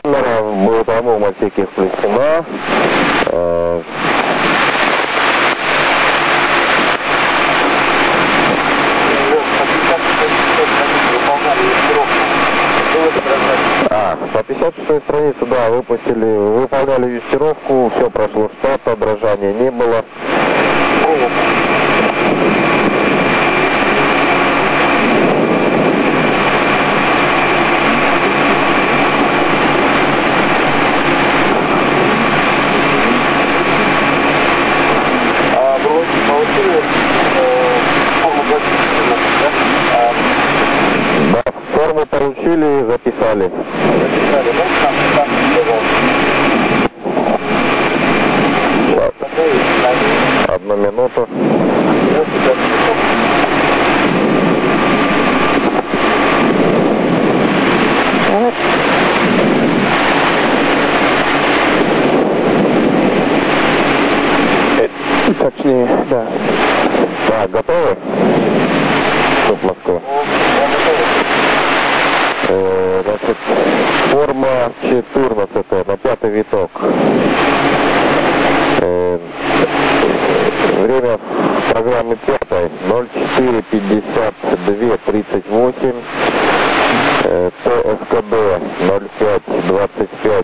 камера в бортовом отсеке включена. По 56-й странице, да, выполняли юстировку, все прошло штат, дрожания не было. Форму получили и записали. Одну минуту. Точнее, да. Так, готовы? Стоп, Москва. Значит, форма 14 на 5-й виток. Время программы 5 04:52:38. ТСКБ 05:25.